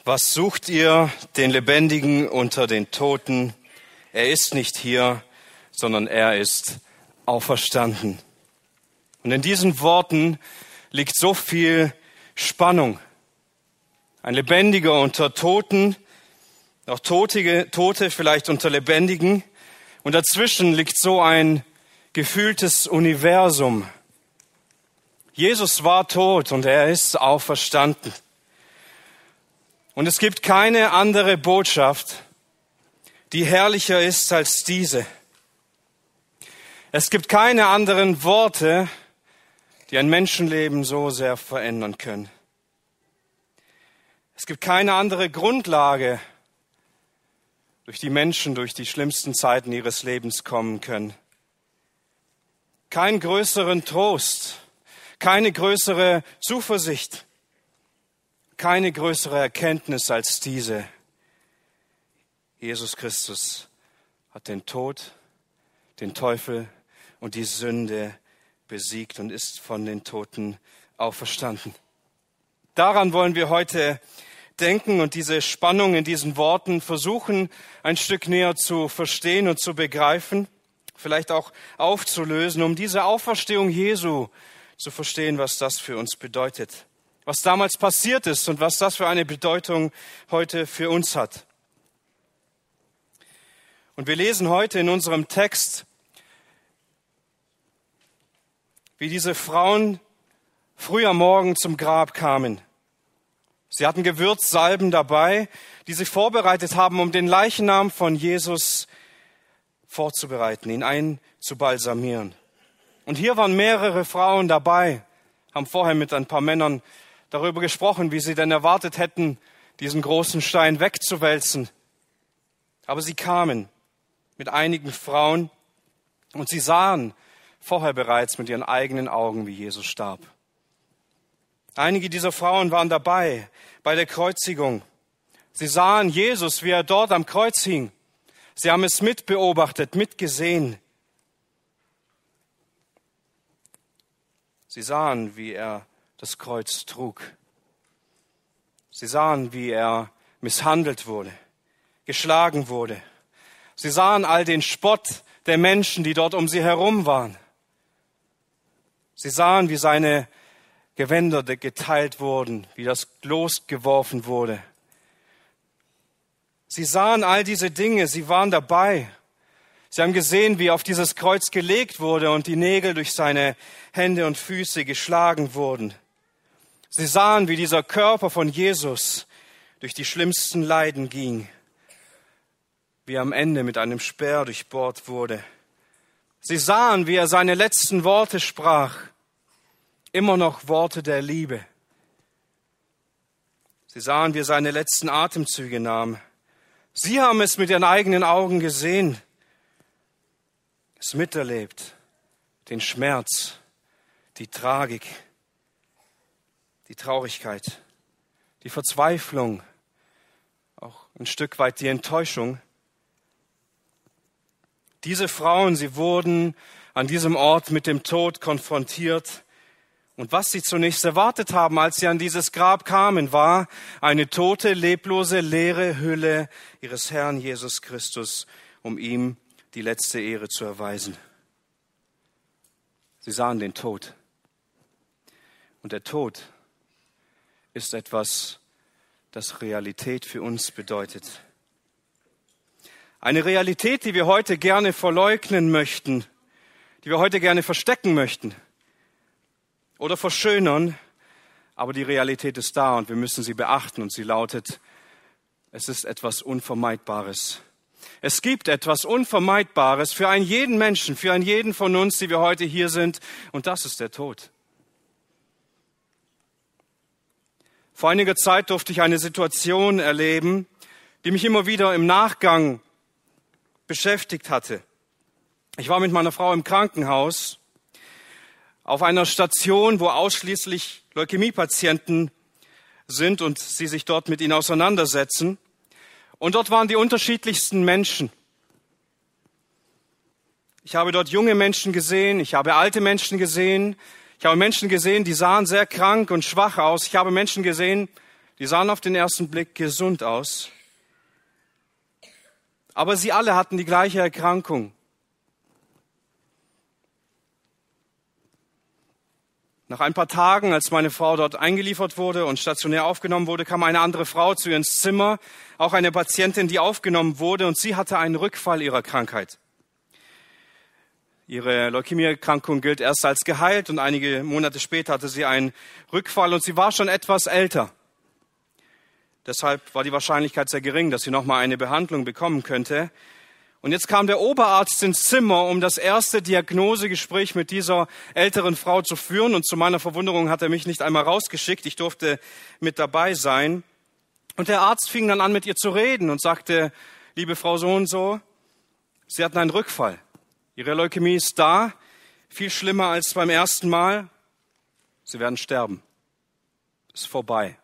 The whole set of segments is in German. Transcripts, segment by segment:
Was sucht ihr den Lebendigen unter den Toten? Er ist nicht hier, sondern er ist auferstanden. Und in diesen Worten liegt so viel Spannung. Ein Lebendiger unter Toten, auch Tote vielleicht unter Lebendigen. Und dazwischen liegt so ein gefühltes Universum. Jesus war tot und er ist auferstanden. Und es gibt keine andere Botschaft, die herrlicher ist als diese. Es gibt keine anderen Worte, die ein Menschenleben so sehr verändern können. Es gibt keine andere Grundlage, durch die Menschen durch die schlimmsten Zeiten ihres Lebens kommen können. Keinen größeren Trost, keine größere Zuversicht, keine größere Erkenntnis als diese. Jesus Christus hat den Tod, den Teufel und die Sünde besiegt und ist von den Toten auferstanden. Daran wollen wir heute denken und diese Spannung in diesen Worten versuchen, ein Stück näher zu verstehen und zu begreifen, vielleicht auch aufzulösen, um diese Auferstehung Jesu zu verstehen, was das für uns bedeutet, was damals passiert ist und was das für eine Bedeutung heute für uns hat. Und wir lesen heute in unserem Text, wie diese Frauen früh am Morgen zum Grab kamen. Sie hatten Gewürzsalben dabei, die sie vorbereitet haben, um den Leichnam von Jesus vorzubereiten, ihn einzubalsamieren. Und hier waren mehrere Frauen dabei, haben vorher mit ein paar Männern darüber gesprochen, wie sie denn erwartet hätten, diesen großen Stein wegzuwälzen. Aber sie kamen mit einigen Frauen und sie sahen vorher bereits mit ihren eigenen Augen, wie Jesus starb. Einige dieser Frauen waren dabei bei der Kreuzigung. Sie sahen Jesus, wie er dort am Kreuz hing. Sie haben es mitbeobachtet, mitgesehen. Sie sahen, wie er das Kreuz trug. Sie sahen, wie er misshandelt wurde, geschlagen wurde. Sie sahen all den Spott der Menschen, die dort um sie herum waren. Sie sahen, wie seine Gewänder geteilt wurden, wie das Los geworfen wurde. Sie sahen all diese Dinge, sie waren dabei. Sie haben gesehen, wie auf dieses Kreuz gelegt wurde und die Nägel durch seine Hände und Füße geschlagen wurden. Sie sahen, wie dieser Körper von Jesus durch die schlimmsten Leiden ging, wie er am Ende mit einem Speer durchbohrt wurde. Sie sahen, wie er seine letzten Worte sprach, immer noch Worte der Liebe. Sie sahen, wie er seine letzten Atemzüge nahm. Sie haben es mit ihren eigenen Augen gesehen, es miterlebt, den Schmerz, die Tragik, die Traurigkeit, die Verzweiflung, auch ein Stück weit die Enttäuschung. Diese Frauen, sie wurden an diesem Ort mit dem Tod konfrontiert. Und was sie zunächst erwartet haben, als sie an dieses Grab kamen, war eine tote, leblose, leere Hülle ihres Herrn Jesus Christus, um ihm die letzte Ehre zu erweisen. Sie sahen den Tod. Und der Tod ist etwas, das Realität für uns bedeutet. Eine Realität, die wir heute gerne verleugnen möchten, die wir heute gerne verstecken möchten oder verschönern, aber die Realität ist da und wir müssen sie beachten und sie lautet, es ist etwas Unvermeidbares. Es gibt etwas Unvermeidbares für einen jeden Menschen, für einen jeden von uns, die wir heute hier sind, und das ist der Tod. Vor einiger Zeit durfte ich eine Situation erleben, die mich immer wieder im Nachgang beschäftigt hatte. Ich war mit meiner Frau im Krankenhaus auf einer Station, wo ausschließlich Leukämiepatienten sind und sie sich dort mit ihnen auseinandersetzen. Und dort waren die unterschiedlichsten Menschen. Ich habe dort junge Menschen gesehen, ich habe alte Menschen gesehen, ich habe Menschen gesehen, die sahen sehr krank und schwach aus. Ich habe Menschen gesehen, Die sahen auf den ersten Blick gesund aus. Aber sie alle hatten die gleiche Erkrankung. Nach ein paar Tagen, als meine Frau dort eingeliefert wurde und stationär aufgenommen wurde, kam eine andere Frau zu ihr ins Zimmer, auch eine Patientin, die aufgenommen wurde, und sie hatte einen Rückfall ihrer Krankheit. Ihre Leukämieerkrankung gilt erst als geheilt und einige Monate später hatte sie einen Rückfall und sie war schon etwas älter. Deshalb war die Wahrscheinlichkeit sehr gering, dass sie nochmal eine Behandlung bekommen könnte. Und jetzt kam der Oberarzt ins Zimmer, um das erste Diagnosegespräch mit dieser älteren Frau zu führen. Und zu meiner Verwunderung hat er mich nicht einmal rausgeschickt. Ich durfte mit dabei sein. Und der Arzt fing dann an, mit ihr zu reden und sagte, liebe Frau so und so, Sie hatten einen Rückfall. Ihre Leukämie ist da, viel schlimmer als beim ersten Mal. Sie werden sterben. Ist vorbei.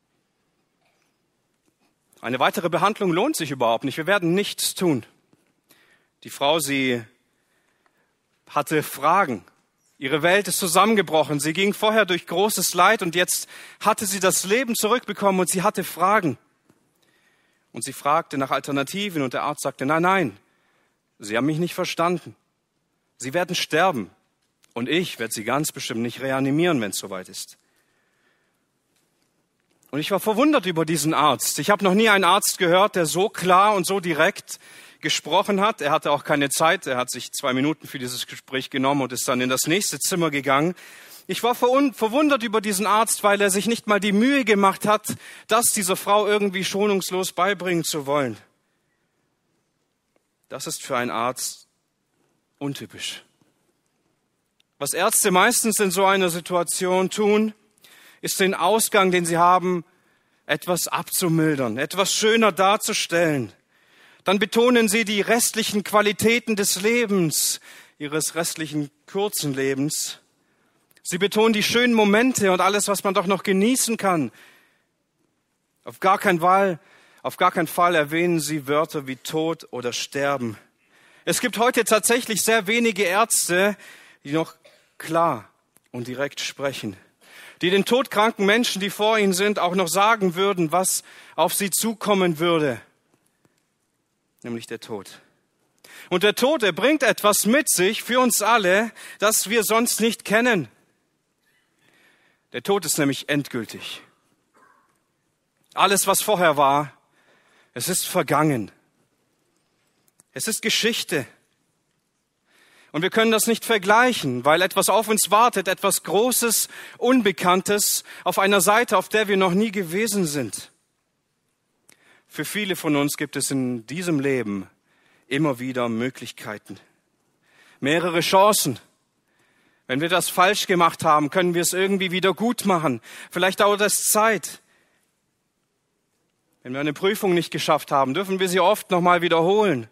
Eine weitere Behandlung lohnt sich überhaupt nicht. Wir werden nichts tun. Die Frau, sie hatte Fragen. Ihre Welt ist zusammengebrochen. Sie ging vorher durch großes Leid und jetzt hatte sie das Leben zurückbekommen und sie hatte Fragen. Und sie fragte nach Alternativen und der Arzt sagte, nein, Sie haben mich nicht verstanden. Sie werden sterben und ich werde Sie ganz bestimmt nicht reanimieren, wenn es soweit ist. Und ich war verwundert über diesen Arzt. Ich habe noch nie einen Arzt gehört, der so klar und so direkt gesprochen hat. Er hatte auch keine Zeit. Er hat sich 2 Minuten für dieses Gespräch genommen und ist dann in das nächste Zimmer gegangen. Ich war verwundert über diesen Arzt, weil er sich nicht mal die Mühe gemacht hat, das dieser Frau irgendwie schonungslos beibringen zu wollen. Das ist für einen Arzt untypisch. Was Ärzte meistens in so einer Situation tun, ist den Ausgang, den sie haben, etwas abzumildern, etwas schöner darzustellen. Dann betonen sie die restlichen Qualitäten des Lebens, ihres restlichen kurzen Lebens. Sie betonen die schönen Momente und alles, was man doch noch genießen kann. Auf gar keinen Fall erwähnen sie Wörter wie Tod oder Sterben. Es gibt heute tatsächlich sehr wenige Ärzte, die noch klar und direkt sprechen, die den todkranken Menschen, die vor ihnen sind, auch noch sagen würden, was auf sie zukommen würde, nämlich der Tod. Und der Tod, er bringt etwas mit sich für uns alle, das wir sonst nicht kennen. Der Tod ist nämlich endgültig. Alles, was vorher war, es ist vergangen. Es ist Geschichte. Und wir können das nicht vergleichen, weil etwas auf uns wartet, etwas Großes, Unbekanntes, auf einer Seite, auf der wir noch nie gewesen sind. Für viele von uns gibt es in diesem Leben immer wieder Möglichkeiten, mehrere Chancen. Wenn wir das falsch gemacht haben, können wir es irgendwie wieder gut machen. Vielleicht dauert es Zeit. Wenn wir eine Prüfung nicht geschafft haben, dürfen wir sie oft nochmal wiederholen.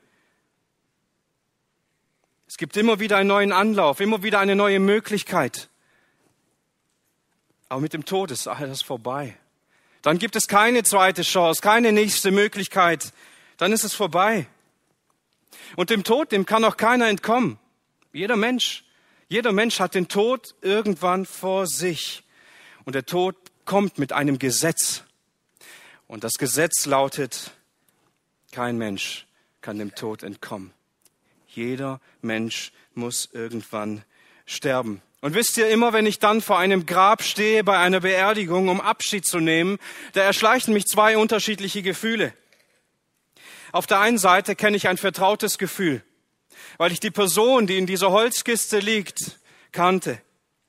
Es gibt immer wieder einen neuen Anlauf, immer wieder eine neue Möglichkeit. Aber mit dem Tod ist alles vorbei. Dann gibt es keine zweite Chance, keine nächste Möglichkeit. Dann ist es vorbei. Und dem Tod, dem kann auch keiner entkommen. Jeder Mensch hat den Tod irgendwann vor sich. Und der Tod kommt mit einem Gesetz. Und das Gesetz lautet, kein Mensch kann dem Tod entkommen. Jeder Mensch muss irgendwann sterben. Und wisst ihr, immer wenn ich dann vor einem Grab stehe, bei einer Beerdigung, um Abschied zu nehmen, da erschleichen mich 2 unterschiedliche Gefühle. Auf der einen Seite kenne ich ein vertrautes Gefühl, weil ich die Person, die in dieser Holzkiste liegt, kannte.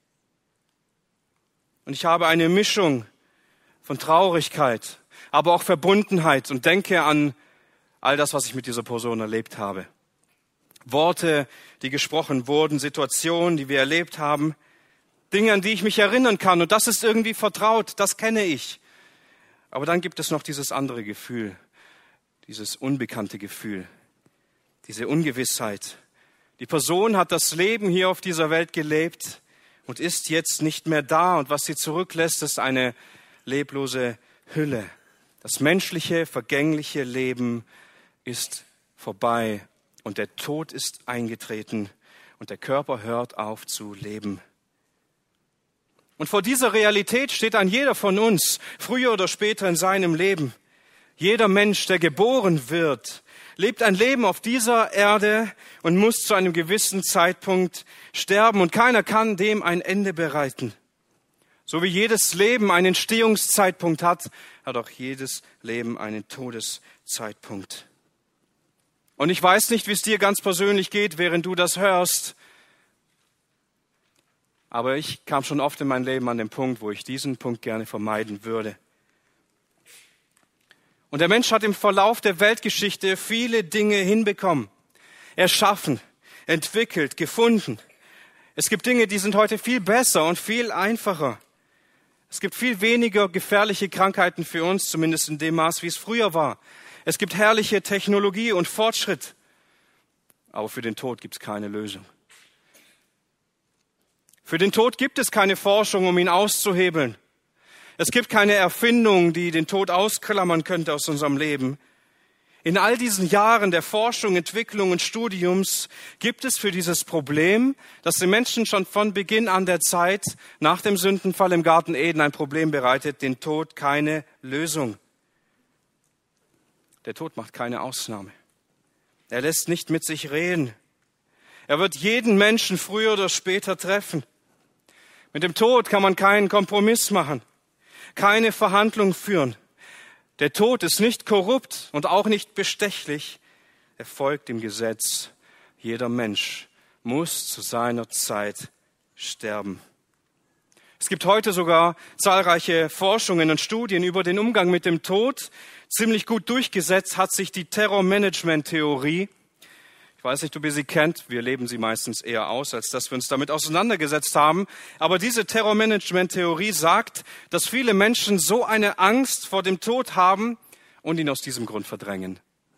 Und ich habe eine Mischung von Traurigkeit, aber auch Verbundenheit und denke an all das, was ich mit dieser Person erlebt habe. Worte, die gesprochen wurden, Situationen, die wir erlebt haben, Dinge, an die ich mich erinnern kann. Und das ist irgendwie vertraut, das kenne ich. Aber dann gibt es noch dieses andere Gefühl, dieses unbekannte Gefühl, diese Ungewissheit. Die Person hat das Leben hier auf dieser Welt gelebt und ist jetzt nicht mehr da. Und was sie zurücklässt, ist eine leblose Hülle. Das menschliche, vergängliche Leben ist vorbei. Und der Tod ist eingetreten und der Körper hört auf zu leben. Und vor dieser Realität steht ein jeder von uns, früher oder später in seinem Leben. Jeder Mensch, der geboren wird, lebt ein Leben auf dieser Erde und muss zu einem gewissen Zeitpunkt sterben. Und keiner kann dem ein Ende bereiten. So wie jedes Leben einen Entstehungszeitpunkt hat, hat auch jedes Leben einen Todeszeitpunkt. Und ich weiß nicht, wie es dir ganz persönlich geht, während du das hörst. Aber ich kam schon oft in meinem Leben an den Punkt, wo ich diesen Punkt gerne vermeiden würde. Und der Mensch hat im Verlauf der Weltgeschichte viele Dinge hinbekommen, erschaffen, entwickelt, gefunden. Es gibt Dinge, die sind heute viel besser und viel einfacher. Es gibt viel weniger gefährliche Krankheiten für uns, zumindest in dem Maß, wie es früher war. Es gibt herrliche Technologie und Fortschritt. Aber für den Tod gibt es keine Lösung. Für den Tod gibt es keine Forschung, um ihn auszuhebeln. Es gibt keine Erfindung, die den Tod ausklammern könnte aus unserem Leben. In all diesen Jahren der Forschung, Entwicklung und Studiums gibt es für dieses Problem, das den Menschen schon von Beginn an der Zeit nach dem Sündenfall im Garten Eden ein Problem bereitet, den Tod, keine Lösung. Der Tod macht keine Ausnahme. Er lässt nicht mit sich reden. Er wird jeden Menschen früher oder später treffen. Mit dem Tod kann man keinen Kompromiss machen, keine Verhandlung führen. Der Tod ist nicht korrupt und auch nicht bestechlich. Er folgt dem Gesetz. Jeder Mensch muss zu seiner Zeit sterben. Es gibt heute sogar zahlreiche Forschungen und Studien über den Umgang mit dem Tod. Ziemlich gut durchgesetzt hat sich die Terrormanagement-Theorie. Ich weiß nicht, ob ihr sie kennt. Wir leben sie meistens eher aus, als dass wir uns damit auseinandergesetzt haben. Aber diese Terrormanagement-Theorie sagt, dass viele Menschen so eine Angst vor dem Tod haben und ihn aus diesem Grund verdrängen.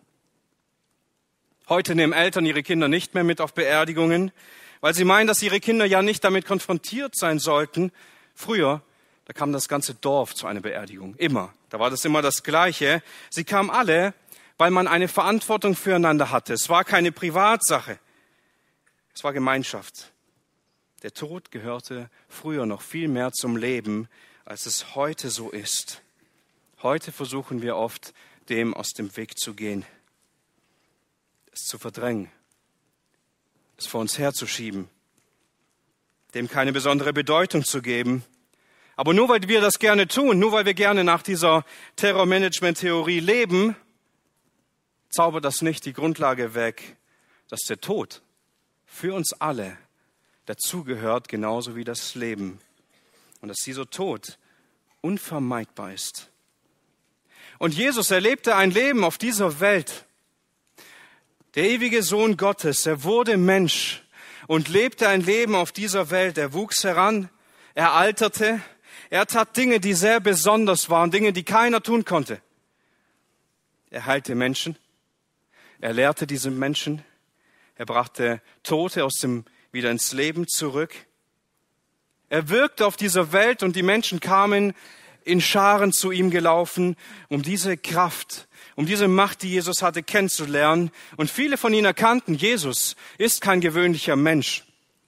Heute nehmen Eltern ihre Kinder nicht mehr mit auf Beerdigungen, weil sie meinen, dass ihre Kinder ja nicht damit konfrontiert sein sollten. Früher, da kam das ganze Dorf zu einer Beerdigung. Immer. Da war das immer das Gleiche. Sie kamen alle, weil man eine Verantwortung füreinander hatte. Es war keine Privatsache. Es war Gemeinschaft. Der Tod gehörte früher noch viel mehr zum Leben, als es heute so ist. Heute versuchen wir oft, dem aus dem Weg zu gehen, es zu verdrängen, es vor uns herzuschieben, dem keine besondere Bedeutung zu geben. Aber nur weil wir das gerne tun, nur weil wir gerne nach dieser Terrormanagement-Theorie leben, zaubert das nicht die Grundlage weg, dass der Tod für uns alle dazugehört, genauso wie das Leben. Und dass dieser Tod unvermeidbar ist. Und Jesus erlebte ein Leben auf dieser Welt. Der ewige Sohn Gottes, er wurde Mensch und lebte ein Leben auf dieser Welt. Er wuchs heran, er alterte, er tat Dinge, die sehr besonders waren, Dinge, die keiner tun konnte. Er heilte Menschen. Er lehrte diese Menschen, er brachte Tote wieder ins Leben zurück. Er wirkte auf dieser Welt und die Menschen kamen in Scharen zu ihm gelaufen, um diese Kraft, um diese Macht, die Jesus hatte, kennenzulernen. Und viele von ihnen erkannten, Jesus ist kein gewöhnlicher Mensch.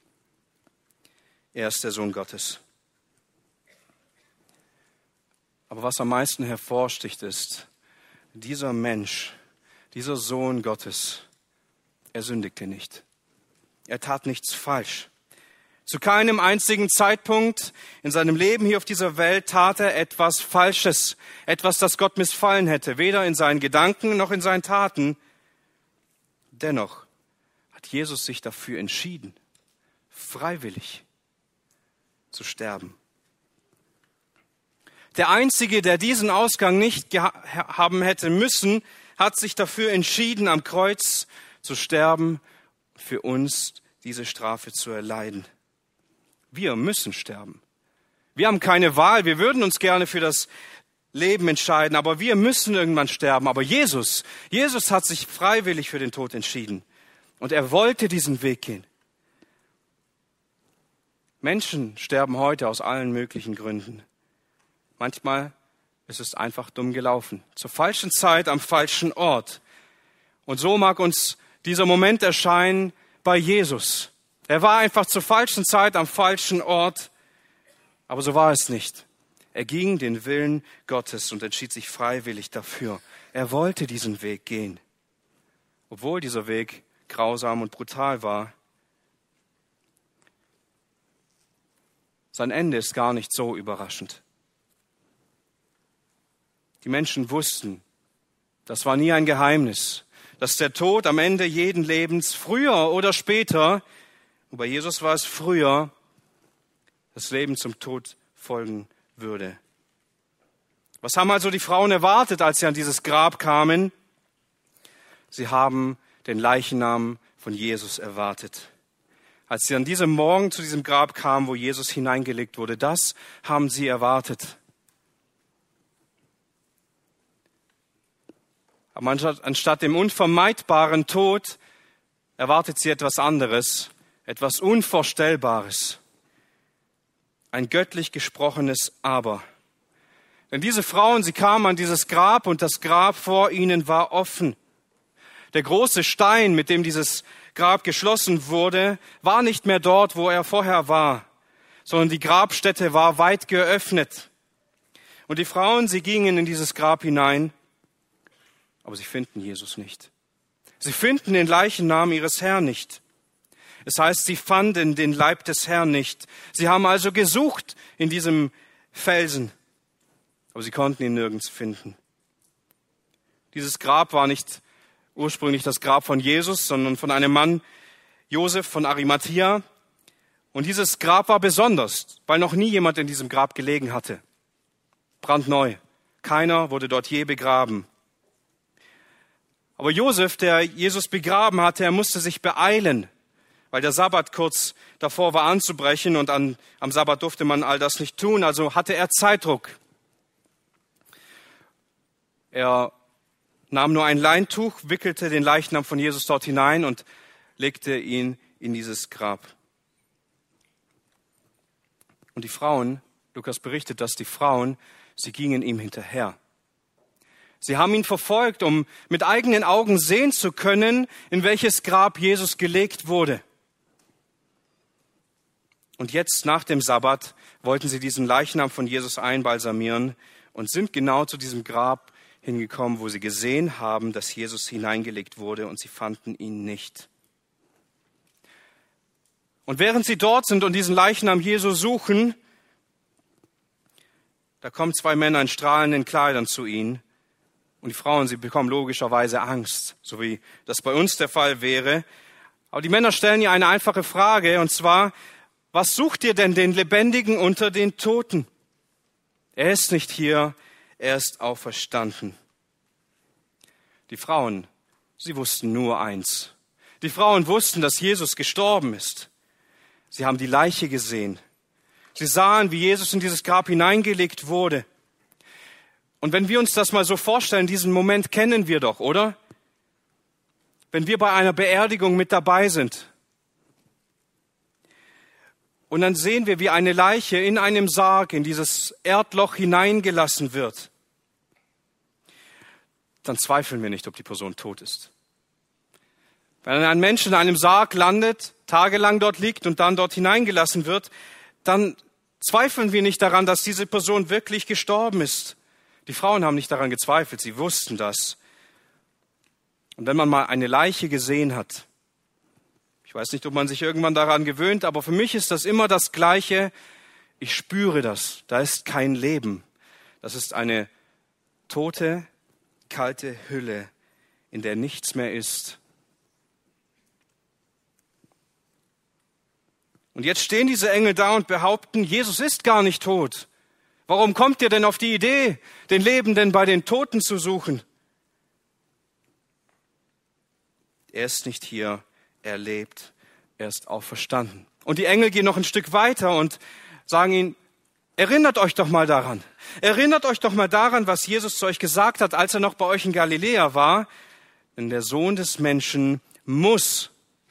Er ist der Sohn Gottes. Aber was am meisten hervorsticht ist, dieser Mensch, dieser Sohn Gottes, er sündigte nicht. Er tat nichts falsch. Zu keinem einzigen Zeitpunkt in seinem Leben hier auf dieser Welt tat er etwas Falsches, etwas, das Gott missfallen hätte, weder in seinen Gedanken noch in seinen Taten. Dennoch hat Jesus sich dafür entschieden, freiwillig zu sterben. Der Einzige, der diesen Ausgang nicht haben hätte müssen, hat sich dafür entschieden, am Kreuz zu sterben, für uns diese Strafe zu erleiden. Wir müssen sterben. Wir haben keine Wahl. Wir würden uns gerne für das Leben entscheiden, aber wir müssen irgendwann sterben. Aber Jesus hat sich freiwillig für den Tod entschieden. Und er wollte diesen Weg gehen. Menschen sterben heute aus allen möglichen Gründen. Manchmal ist es einfach dumm gelaufen. Zur falschen Zeit, am falschen Ort. Und so mag uns dieser Moment erscheinen bei Jesus. Er war einfach zur falschen Zeit am falschen Ort. Aber so war es nicht. Er ging den Willen Gottes und entschied sich freiwillig dafür. Er wollte diesen Weg gehen. Obwohl dieser Weg grausam und brutal war. Sein Ende ist gar nicht so überraschend. Die Menschen wussten, das war nie ein Geheimnis, dass der Tod am Ende jeden Lebens früher oder später, und bei Jesus war es früher, das Leben zum Tod folgen würde. Was haben also die Frauen erwartet, als sie an dieses Grab kamen? Sie haben den Leichnam von Jesus erwartet. Als sie an diesem Morgen zu diesem Grab kamen, wo Jesus hineingelegt wurde, das haben sie erwartet. Aber anstatt dem unvermeidbaren Tod erwartet sie etwas anderes, etwas Unvorstellbares. Ein göttlich gesprochenes Aber. Denn diese Frauen, sie kamen an dieses Grab und das Grab vor ihnen war offen. Der große Stein, mit dem dieses Grab geschlossen wurde, war nicht mehr dort, wo er vorher war, sondern die Grabstätte war weit geöffnet. Und die Frauen, sie gingen in dieses Grab hinein, aber sie finden Jesus nicht. Sie finden den Leichnam ihres Herrn nicht. Es heißt, sie fanden den Leib des Herrn nicht. Sie haben also gesucht in diesem Felsen, aber sie konnten ihn nirgends finden. Dieses Grab war nicht ursprünglich das Grab von Jesus, sondern von einem Mann, Josef von Arimathea. Und dieses Grab war besonders, weil noch nie jemand in diesem Grab gelegen hatte. Brandneu. Keiner wurde dort je begraben. Aber Josef, der Jesus begraben hatte, er musste sich beeilen, weil der Sabbat kurz davor war anzubrechen und am Sabbat durfte man all das nicht tun, also hatte er Zeitdruck. Er nahm nur ein Leintuch, wickelte den Leichnam von Jesus dort hinein und legte ihn in dieses Grab. Und die Frauen, Lukas berichtet, dass die Frauen, sie gingen ihm hinterher. Sie haben ihn verfolgt, um mit eigenen Augen sehen zu können, in welches Grab Jesus gelegt wurde. Und jetzt, nach dem Sabbat, wollten sie diesen Leichnam von Jesus einbalsamieren und sind genau zu diesem Grab hingekommen, wo sie gesehen haben, dass Jesus hineingelegt wurde und sie fanden ihn nicht. Und während sie dort sind und diesen Leichnam Jesu suchen, da kommen zwei Männer in strahlenden Kleidern zu ihnen. Und die Frauen, sie bekommen logischerweise Angst, so wie das bei uns der Fall wäre. Aber die Männer stellen ihr eine einfache Frage, und zwar, was sucht ihr denn den Lebendigen unter den Toten? Er ist nicht hier, er ist auferstanden. Die Frauen, sie wussten nur eins. Die Frauen wussten, dass Jesus gestorben ist. Sie haben die Leiche gesehen. Sie sahen, wie Jesus in dieses Grab hineingelegt wurde. Und wenn wir uns das mal so vorstellen, diesen Moment kennen wir doch, oder? Wenn wir bei einer Beerdigung mit dabei sind. Und dann sehen wir, wie eine Leiche in einem Sarg in dieses Erdloch hineingelassen wird. Dann zweifeln wir nicht, ob die Person tot ist. Wenn ein Mensch in einem Sarg landet, tagelang dort liegt und dann dort hineingelassen wird, dann zweifeln wir nicht daran, dass diese Person wirklich gestorben ist. Die Frauen haben nicht daran gezweifelt, sie wussten das. Und wenn man mal eine Leiche gesehen hat, ich weiß nicht, ob man sich irgendwann daran gewöhnt, aber für mich ist das immer das Gleiche. Ich spüre das. Da ist kein Leben. Das ist eine tote, kalte Hülle, in der nichts mehr ist. Und jetzt stehen diese Engel da und behaupten, Jesus ist gar nicht tot. Warum kommt ihr denn auf die Idee, den Lebenden bei den Toten zu suchen? Er ist nicht hier, er lebt, er ist auferstanden. Und die Engel gehen noch ein Stück weiter und sagen ihnen, erinnert euch doch mal daran. Erinnert euch doch mal daran, was Jesus zu euch gesagt hat, als er noch bei euch in Galiläa war. Denn der Sohn des Menschen muss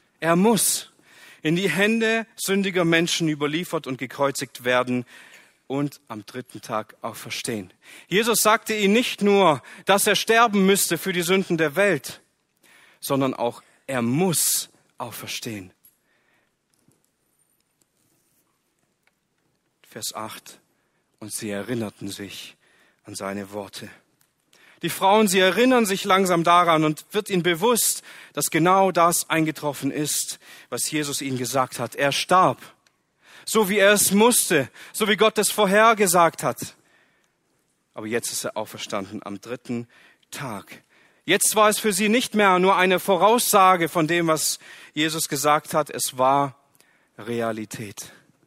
in die Hände sündiger Menschen überliefert und gekreuzigt werden und am dritten Tag auferstehen. Jesus sagte ihnen nicht nur, dass er sterben müsste für die Sünden der Welt, sondern auch, er muss auferstehen. Vers 8. Und sie erinnerten sich an seine Worte. Die Frauen, sie erinnern sich langsam daran und wird ihnen bewusst, dass genau das eingetroffen ist, was Jesus ihnen gesagt hat. Er starb, so wie er es musste, so wie Gott es vorhergesagt hat. Aber jetzt ist er auferstanden am 3. Tag. Jetzt war es für sie nicht mehr nur eine Voraussage von dem, was Jesus gesagt hat. Es war Realität.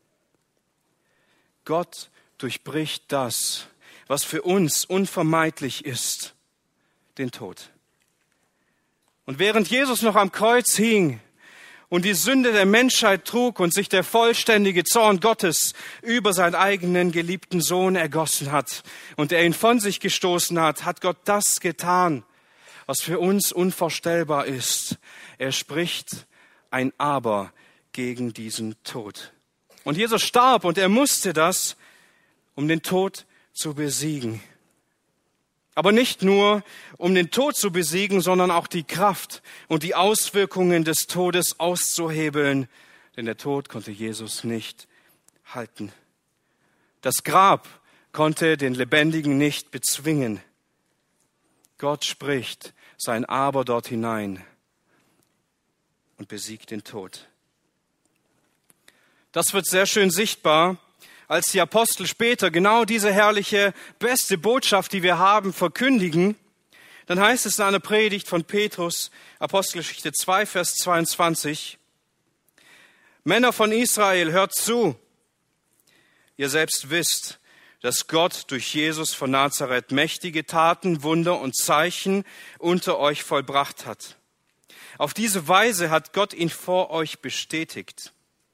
Gott durchbricht das, was für uns unvermeidlich ist, den Tod. Und während Jesus noch am Kreuz hing und die Sünde der Menschheit trug und sich der vollständige Zorn Gottes über seinen eigenen geliebten Sohn ergossen hat und er ihn von sich gestoßen hat, hat Gott das getan, was für uns unvorstellbar ist. Er spricht ein Aber gegen diesen Tod. Und Jesus starb und er musste das, um den Tod zu besiegen. Aber nicht nur, um den Tod zu besiegen, sondern auch die Kraft und die Auswirkungen des Todes auszuhebeln. Denn der Tod konnte Jesus nicht halten. Das Grab konnte den Lebendigen nicht bezwingen. Gott spricht sein Aber dort hinein und besiegt den Tod. Das wird sehr schön sichtbar, als die Apostel später genau diese herrliche, beste Botschaft, die wir haben, verkündigen. Dann heißt es in einer Predigt von Petrus, Apostelgeschichte 2, Vers 22, Männer von Israel, hört zu. Ihr selbst wisst, dass Gott durch Jesus von Nazareth mächtige Taten, Wunder und Zeichen unter euch vollbracht hat. Auf diese Weise hat Gott ihn vor euch bestätigt.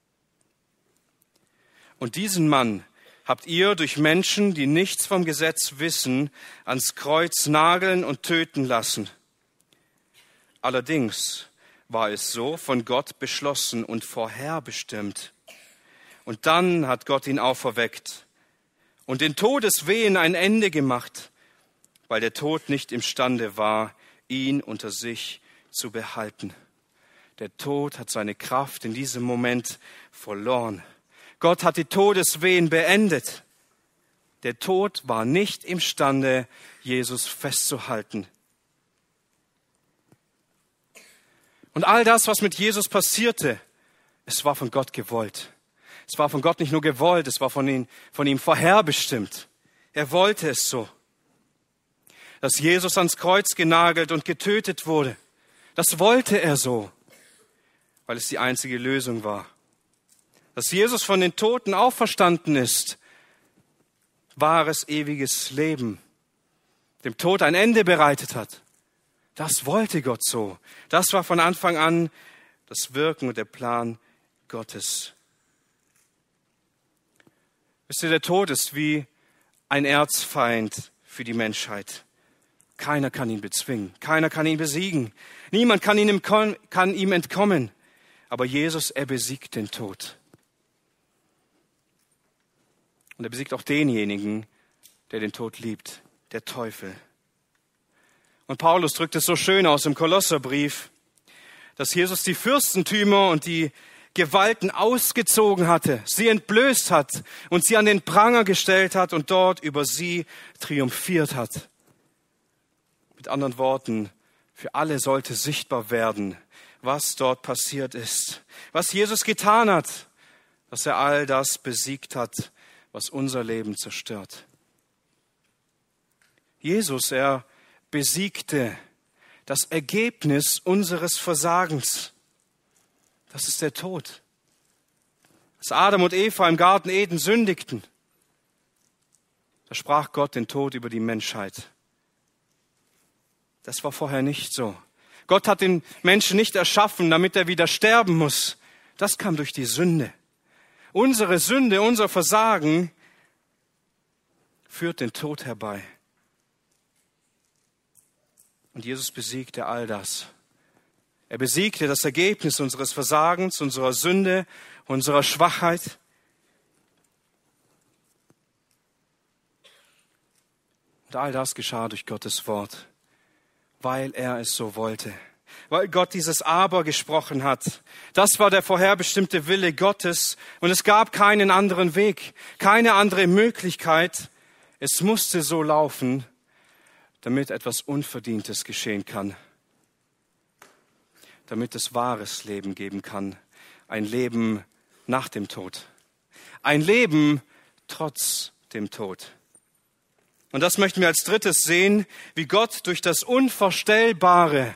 Und diesen Mann habt ihr durch Menschen, die nichts vom Gesetz wissen, ans Kreuz nageln und töten lassen. Allerdings war es so von Gott beschlossen und vorherbestimmt. Und dann hat Gott ihn auferweckt und den Todeswehen ein Ende gemacht, weil der Tod nicht imstande war, ihn unter sich zu behalten. Der Tod hat seine Kraft in diesem Moment verloren. Gott hat die Todeswehen beendet. Der Tod war nicht imstande, Jesus festzuhalten. Und all das, was mit Jesus passierte, es war von Gott gewollt. Es war von Gott nicht nur gewollt, es war von ihm vorherbestimmt. Er wollte es so. Dass Jesus ans Kreuz genagelt und getötet wurde, das wollte er so, weil es die einzige Lösung war. Dass Jesus von den Toten auferstanden ist, wahres ewiges Leben, dem Tod ein Ende bereitet hat. Das wollte Gott so. Das war von Anfang an das Wirken und der Plan Gottes. Wisst ihr, der Tod ist wie ein Erzfeind für die Menschheit. Keiner kann ihn bezwingen, keiner kann ihn besiegen, niemand kann ihm entkommen. Aber Jesus, er besiegt den Tod. Und er besiegt auch denjenigen, der den Tod liebt, der Teufel. Und Paulus drückt es so schön aus im Kolosserbrief, dass Jesus die Fürstentümer und die Gewalten ausgezogen hatte, sie entblößt hat und sie an den Pranger gestellt hat und dort über sie triumphiert hat. Mit anderen Worten, für alle sollte sichtbar werden, was dort passiert ist, was Jesus getan hat, dass er all das besiegt hat, was unser Leben zerstört. Jesus, er besiegte das Ergebnis unseres Versagens. Das ist der Tod. Als Adam und Eva im Garten Eden sündigten, da sprach Gott den Tod über die Menschheit. Das war vorher nicht so. Gott hat den Menschen nicht erschaffen, damit er wieder sterben muss. Das kam durch die Sünde. Unsere Sünde, unser Versagen führt den Tod herbei. Und Jesus besiegte all das. Er besiegte das Ergebnis unseres Versagens, unserer Sünde, unserer Schwachheit. Und all das geschah durch Gottes Wort, weil er es so wollte. weil Gott dieses Aber gesprochen hat. Das war der vorherbestimmte Wille Gottes und es gab keinen anderen Weg, keine andere Möglichkeit. Es musste so laufen, damit etwas Unverdientes geschehen kann, damit es wahres Leben geben kann, ein Leben nach dem Tod, ein Leben trotz dem Tod. Und das möchten wir als drittes sehen, wie Gott durch das Unvorstellbare,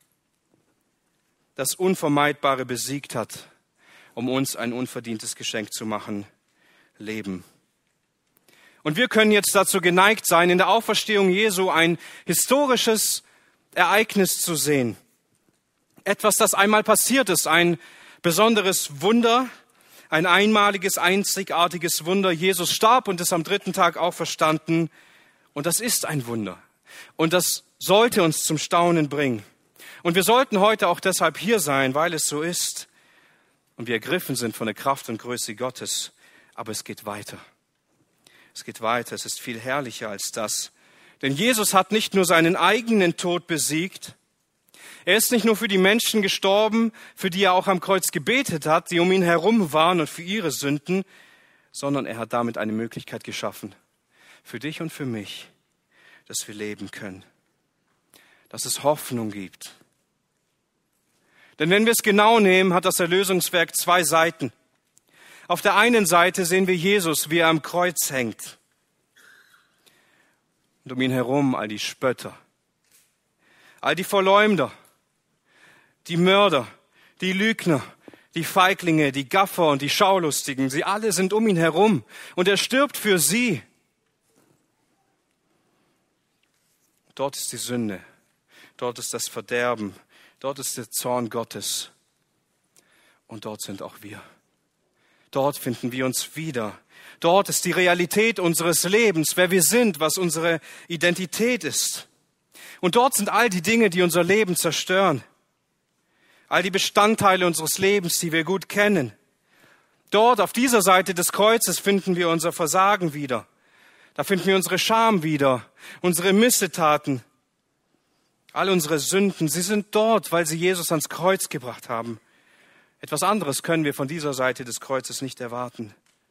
das Unvermeidbare besiegt hat, um uns ein unverdientes Geschenk zu machen, Leben. Und wir können jetzt dazu geneigt sein, in der Auferstehung Jesu ein historisches Ereignis zu sehen. Etwas, das einmal passiert ist, ein besonderes Wunder, ein einmaliges, einzigartiges Wunder. Jesus starb und ist am 3. Tag auferstanden. Und das ist ein Wunder. Und das sollte uns zum Staunen bringen. Und wir sollten heute auch deshalb hier sein, weil es so ist. Und wir ergriffen sind von der Kraft und Größe Gottes. Aber es geht weiter. Es geht weiter. Es ist viel herrlicher als das. Denn Jesus hat nicht nur seinen eigenen Tod besiegt. Er ist nicht nur für die Menschen gestorben, für die er auch am Kreuz gebetet hat, die um ihn herum waren und für ihre Sünden, sondern er hat damit eine Möglichkeit geschaffen. Für dich und für mich, dass wir leben können. Dass es Hoffnung gibt. Denn wenn wir es genau nehmen, hat das Erlösungswerk 2 Seiten. Auf der einen Seite sehen wir Jesus, wie er am Kreuz hängt. Und um ihn herum all die Spötter, all die Verleumder, die Mörder, die Lügner, die Feiglinge, die Gaffer und die Schaulustigen. Sie alle sind um ihn herum und er stirbt für sie. Dort ist die Sünde, dort ist das Verderben, dort ist der Zorn Gottes und dort sind auch wir. Dort finden wir uns wieder. Dort ist die Realität unseres Lebens, wer wir sind, was unsere Identität ist. Und dort sind all die Dinge, die unser Leben zerstören. All die Bestandteile unseres Lebens, die wir gut kennen. Dort auf dieser Seite des Kreuzes finden wir unser Versagen wieder. Da finden wir unsere Scham wieder, unsere Missetaten, all unsere Sünden. Sie sind dort, weil sie Jesus ans Kreuz gebracht haben. Etwas anderes können wir von dieser Seite des Kreuzes nicht erwarten.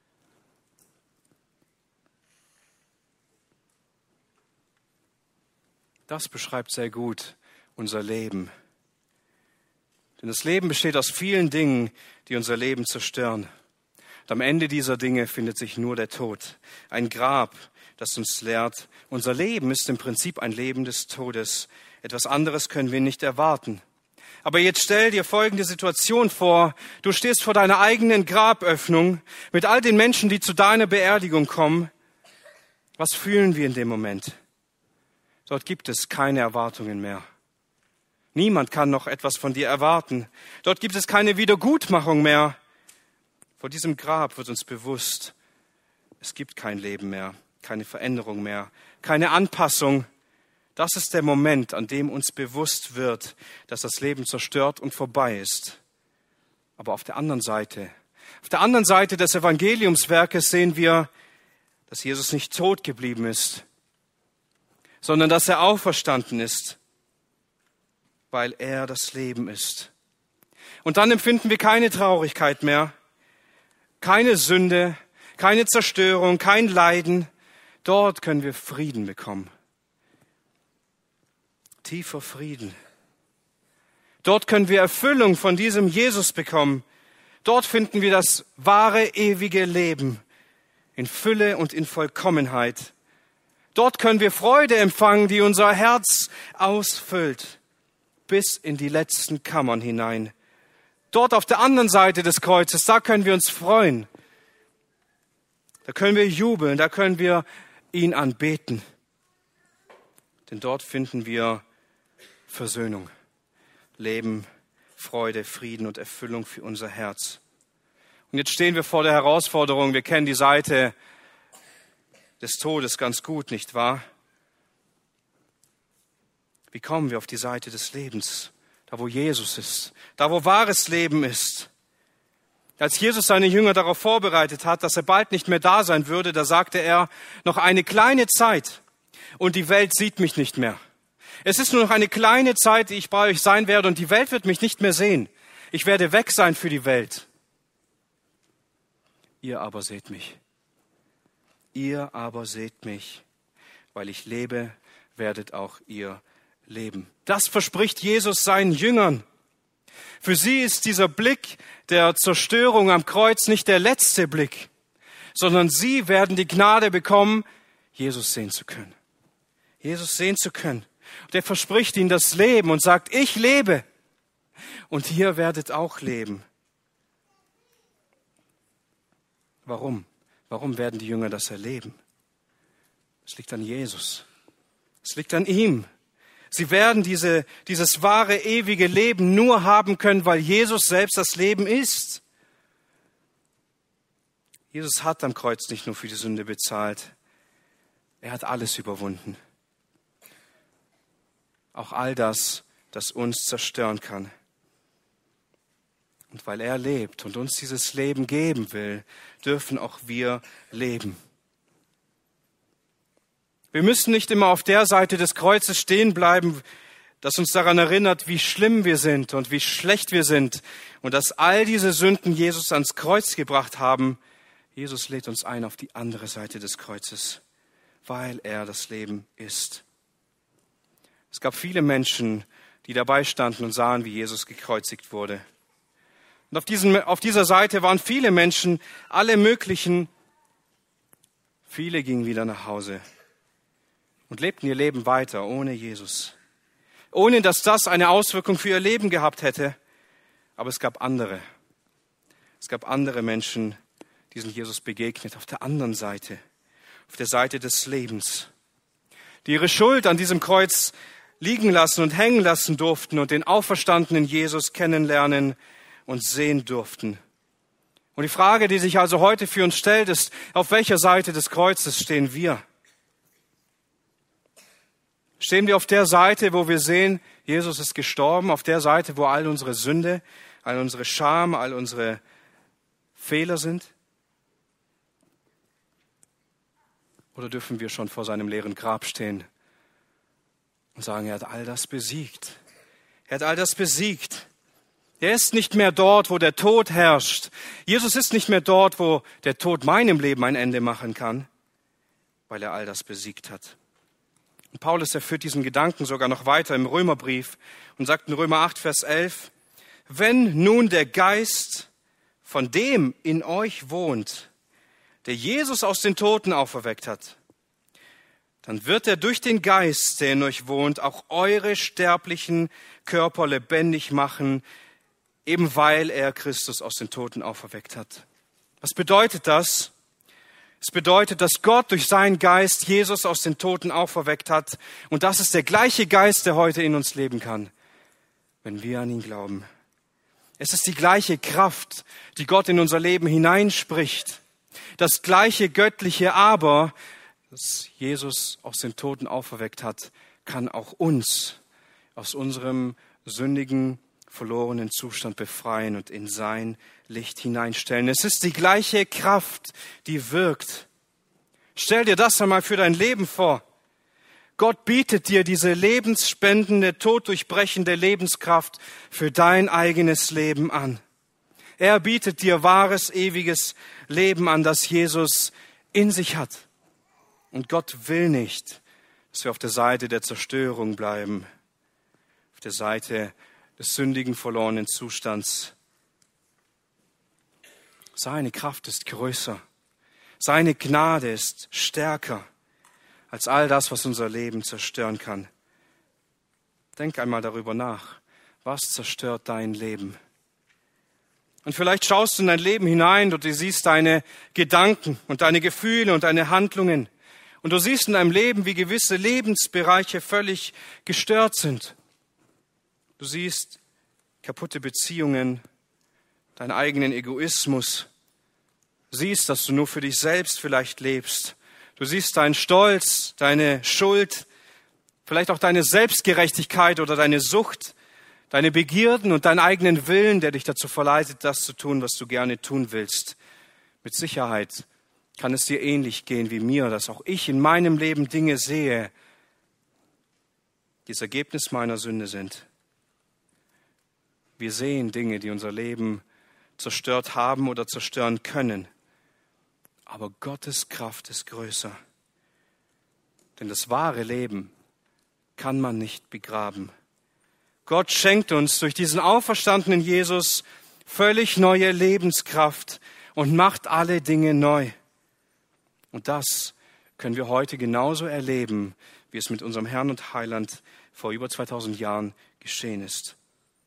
Das beschreibt sehr gut unser Leben. Denn das Leben besteht aus vielen Dingen, die unser Leben zerstören. Und am Ende dieser Dinge findet sich nur der Tod, ein Grab, das uns lehrt. Unser Leben ist im Prinzip ein Leben des Todes. Etwas anderes können wir nicht erwarten. Aber jetzt stell dir folgende Situation vor. Du stehst vor deiner eigenen Graböffnung mit all den Menschen, die zu deiner Beerdigung kommen. Was fühlen wir in dem Moment? Dort gibt es keine Erwartungen mehr. Niemand kann noch etwas von dir erwarten. Dort gibt es keine Wiedergutmachung mehr. Vor diesem Grab wird uns bewusst, es gibt kein Leben mehr, keine Veränderung mehr, keine Anpassung. Das ist der Moment, an dem uns bewusst wird, dass das Leben zerstört und vorbei ist. Aber auf der anderen Seite des Evangeliumswerkes sehen wir, dass Jesus nicht tot geblieben ist, sondern dass er auferstanden ist, weil er das Leben ist. Und dann empfinden wir keine Traurigkeit mehr, keine Sünde, keine Zerstörung, kein Leiden. Dort können wir Frieden bekommen. Tiefer Frieden. Dort können wir Erfüllung von diesem Jesus bekommen. Dort finden wir das wahre, ewige Leben in Fülle und in Vollkommenheit. Dort können wir Freude empfangen, die unser Herz ausfüllt, bis in die letzten Kammern hinein. Dort auf der anderen Seite des Kreuzes, da können wir uns freuen. Da können wir jubeln, da können wir ihn anbeten. Denn dort finden wir Versöhnung, Leben, Freude, Frieden und Erfüllung für unser Herz. Und jetzt stehen wir vor der Herausforderung, wir kennen die Seite des Todes ganz gut, nicht wahr? Wie kommen wir auf die Seite des Lebens, da wo Jesus ist, da wo wahres Leben ist? Als Jesus seine Jünger darauf vorbereitet hat, dass er bald nicht mehr da sein würde, da sagte er, noch eine kleine Zeit und die Welt sieht mich nicht mehr. Es ist nur noch eine kleine Zeit, die ich bei euch sein werde und die Welt wird mich nicht mehr sehen. Ich werde weg sein für die Welt. Ihr aber seht mich. Ihr aber seht mich. Weil ich lebe, werdet auch ihr leben. Das verspricht Jesus seinen Jüngern. Für sie ist dieser Blick der Zerstörung am Kreuz nicht der letzte Blick, sondern sie werden die Gnade bekommen, Jesus sehen zu können. Jesus sehen zu können. Und er verspricht ihnen das Leben und sagt, ich lebe und ihr werdet auch leben. Warum? Warum werden die Jünger das erleben? Es liegt an Jesus. Es liegt an ihm. Sie werden dieses wahre, ewige Leben nur haben können, weil Jesus selbst das Leben ist. Jesus hat am Kreuz nicht nur für die Sünde bezahlt. Er hat alles überwunden. Auch all das, das uns zerstören kann. Und weil er lebt und uns dieses Leben geben will, dürfen auch wir leben. Wir müssen nicht immer auf der Seite des Kreuzes stehen bleiben, das uns daran erinnert, wie schlimm wir sind und wie schlecht wir sind und dass all diese Sünden Jesus ans Kreuz gebracht haben. Jesus lädt uns ein auf die andere Seite des Kreuzes, weil er das Leben ist. Es gab viele Menschen, die dabei standen und sahen, wie Jesus gekreuzigt wurde. Und auf dieser Seite waren viele Menschen, alle möglichen. Viele gingen wieder nach Hause und lebten ihr Leben weiter ohne Jesus. Ohne dass das eine Auswirkung für ihr Leben gehabt hätte. Aber es gab andere. Es gab andere Menschen, die sind Jesus begegnet auf der anderen Seite. Auf der Seite des Lebens. Die ihre Schuld an diesem Kreuz liegen lassen und hängen lassen durften und den auferstandenen Jesus kennenlernen und sehen durften. Und die Frage, die sich also heute für uns stellt, ist, auf welcher Seite des Kreuzes stehen wir? Stehen wir auf der Seite, wo wir sehen, Jesus ist gestorben, auf der Seite, wo all unsere Sünde, all unsere Scham, all unsere Fehler sind? Oder dürfen wir schon vor seinem leeren Grab stehen und sagen, er hat all das besiegt. Er hat all das besiegt. Er ist nicht mehr dort, wo der Tod herrscht. Jesus ist nicht mehr dort, wo der Tod meinem Leben ein Ende machen kann, weil er all das besiegt hat. Und Paulus, er führt diesen Gedanken sogar noch weiter im Römerbrief und sagt in Römer 8, Vers 11, wenn nun der Geist von dem in euch wohnt, der Jesus aus den Toten auferweckt hat, dann wird er durch den Geist, der in euch wohnt, auch eure sterblichen Körper lebendig machen, eben weil er Christus aus den Toten auferweckt hat. Was bedeutet das? Es bedeutet, dass Gott durch seinen Geist Jesus aus den Toten auferweckt hat. Und das ist der gleiche Geist, der heute in uns leben kann, wenn wir an ihn glauben. Es ist die gleiche Kraft, die Gott in unser Leben hineinspricht. Das gleiche göttliche Aber, das Jesus aus den Toten auferweckt hat, kann auch uns aus unserem sündigen, verlorenen Zustand befreien und in sein Licht hineinstellen. Es ist die gleiche Kraft, die wirkt. Stell dir das einmal für dein Leben vor. Gott bietet dir diese lebensspendende, toddurchbrechende Lebenskraft für dein eigenes Leben an. Er bietet dir wahres, ewiges Leben an, das Jesus in sich hat. Und Gott will nicht, dass wir auf der Seite der Zerstörung bleiben, auf der Seite des sündigen, verlorenen Zustands. Seine Kraft ist größer. Seine Gnade ist stärker als all das, was unser Leben zerstören kann. Denk einmal darüber nach. Was zerstört dein Leben? Und vielleicht schaust du in dein Leben hinein und du siehst deine Gedanken und deine Gefühle und deine Handlungen. Und du siehst in deinem Leben, wie gewisse Lebensbereiche völlig gestört sind. Du siehst kaputte Beziehungen, deinen eigenen Egoismus. Du siehst, dass du nur für dich selbst vielleicht lebst. Du siehst deinen Stolz, deine Schuld, vielleicht auch deine Selbstgerechtigkeit oder deine Sucht, deine Begierden und deinen eigenen Willen, der dich dazu verleitet, das zu tun, was du gerne tun willst. Mit Sicherheit kann es dir ähnlich gehen wie mir, dass auch ich in meinem Leben Dinge sehe, die das Ergebnis meiner Sünde sind. Wir sehen Dinge, die unser Leben zerstört haben oder zerstören können. Aber Gottes Kraft ist größer. Denn das wahre Leben kann man nicht begraben. Gott schenkt uns durch diesen auferstandenen Jesus völlig neue Lebenskraft und macht alle Dinge neu. Und das können wir heute genauso erleben, wie es mit unserem Herrn und Heiland vor über 2000 Jahren geschehen ist.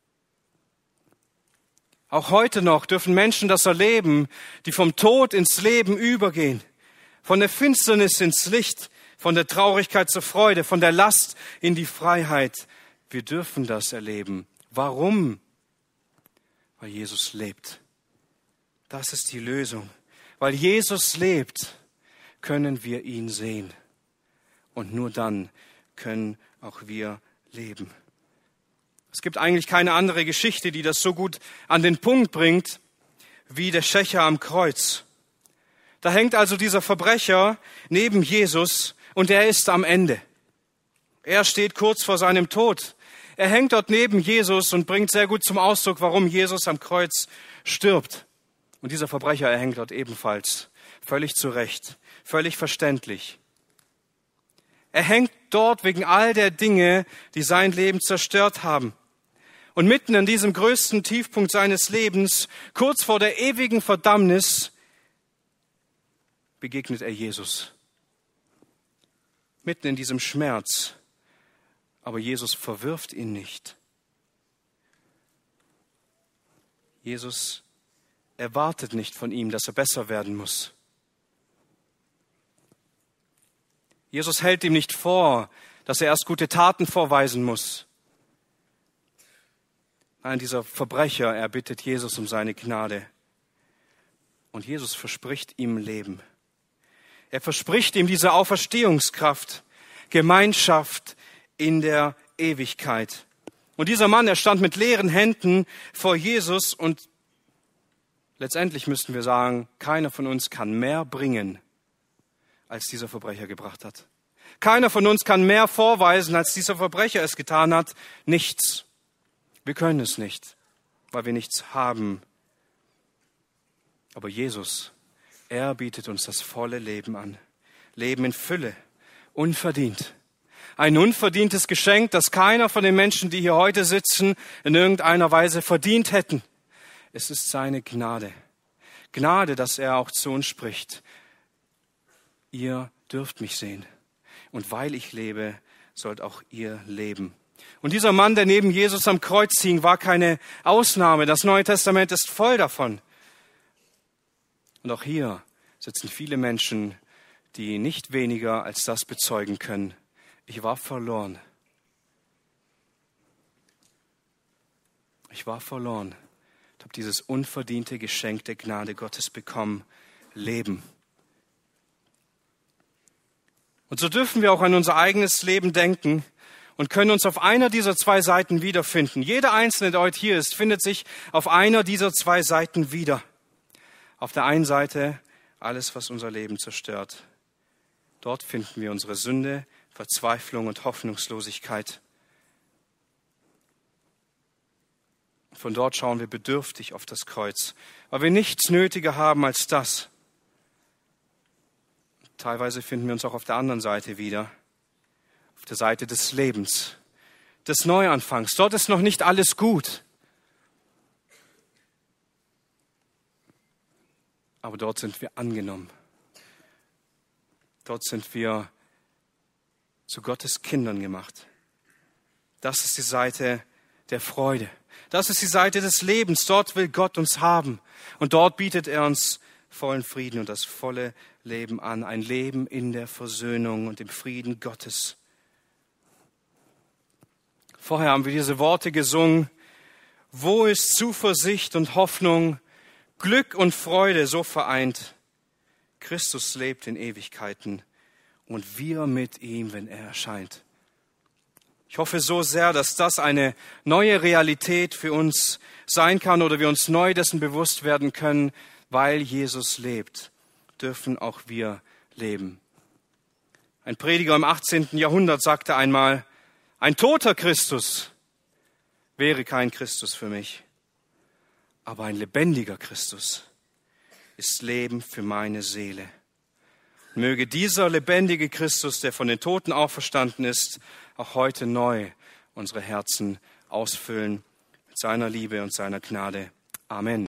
Auch heute noch dürfen Menschen das erleben, die vom Tod ins Leben übergehen, von der Finsternis ins Licht, von der Traurigkeit zur Freude, von der Last in die Freiheit. Wir dürfen das erleben. Warum? Weil Jesus lebt. Das ist die Lösung. Weil Jesus lebt, können wir ihn sehen. Und nur dann können auch wir leben. Es gibt eigentlich keine andere Geschichte, die das so gut an den Punkt bringt, wie der Schächer am Kreuz. Da hängt also dieser Verbrecher neben Jesus und er ist am Ende. Er steht kurz vor seinem Tod. Er hängt dort neben Jesus und bringt sehr gut zum Ausdruck, warum Jesus am Kreuz stirbt. Und dieser Verbrecher, er hängt dort ebenfalls. Völlig zu Recht, völlig verständlich. Er hängt dort wegen all der Dinge, die sein Leben zerstört haben. Und mitten in diesem größten Tiefpunkt seines Lebens, kurz vor der ewigen Verdammnis, begegnet er Jesus. Mitten in diesem Schmerz. Aber Jesus verwirft ihn nicht. Jesus erwartet nicht von ihm, dass er besser werden muss. Jesus hält ihm nicht vor, dass er erst gute Taten vorweisen muss. Nein, dieser Verbrecher, er bittet Jesus um seine Gnade. Und Jesus verspricht ihm Leben. Er verspricht ihm diese Auferstehungskraft, Gemeinschaft in der Ewigkeit. Und dieser Mann, er stand mit leeren Händen vor Jesus und letztendlich müssten wir sagen, keiner von uns kann mehr bringen, als dieser Verbrecher gebracht hat. Keiner von uns kann mehr vorweisen, als dieser Verbrecher es getan hat. Nichts. Wir können es nicht, weil wir nichts haben. Aber Jesus, er bietet uns das volle Leben an. Leben in Fülle, unverdient. Ein unverdientes Geschenk, das keiner von den Menschen, die hier heute sitzen, in irgendeiner Weise verdient hätten. Es ist seine Gnade. Gnade, dass er auch zu uns spricht. Ihr dürft mich sehen. Und weil ich lebe, sollt auch ihr leben. Und dieser Mann, der neben Jesus am Kreuz hing, war keine Ausnahme. Das Neue Testament ist voll davon. Und auch hier sitzen viele Menschen, die nicht weniger als das bezeugen können. Ich war verloren. Ich war verloren. Ich habe dieses unverdiente Geschenk der Gnade Gottes bekommen. Leben. Und so dürfen wir auch an unser eigenes Leben denken und können uns auf einer dieser zwei Seiten wiederfinden. Jeder Einzelne, der heute hier ist, findet sich auf einer dieser zwei Seiten wieder. Auf der einen Seite alles, was unser Leben zerstört. Dort finden wir unsere Sünde, Verzweiflung und Hoffnungslosigkeit. Von dort schauen wir bedürftig auf das Kreuz, weil wir nichts nötiger haben als das. Teilweise finden wir uns auch auf der anderen Seite wieder, auf der Seite des Lebens, des Neuanfangs. Dort ist noch nicht alles gut. Aber dort sind wir angenommen. Dort sind wir zu Gottes Kindern gemacht. Das ist die Seite der Freude. Das ist die Seite des Lebens. Dort will Gott uns haben. Und dort bietet er uns vollen Frieden und das volle Leben an. Ein Leben in der Versöhnung und im Frieden Gottes. Vorher haben wir diese Worte gesungen. Wo ist Zuversicht und Hoffnung, Glück und Freude so vereint? Christus lebt in Ewigkeiten und wir mit ihm, wenn er erscheint. Ich hoffe so sehr, dass das eine neue Realität für uns sein kann oder wir uns neu dessen bewusst werden können, weil Jesus lebt, dürfen auch wir leben. Ein Prediger im 18. Jahrhundert sagte einmal, Ein toter Christus wäre kein Christus für mich, aber ein lebendiger Christus ist Leben für meine Seele. Möge dieser lebendige Christus, der von den Toten auferstanden ist, auch heute neu unsere Herzen ausfüllen mit seiner Liebe und seiner Gnade. Amen.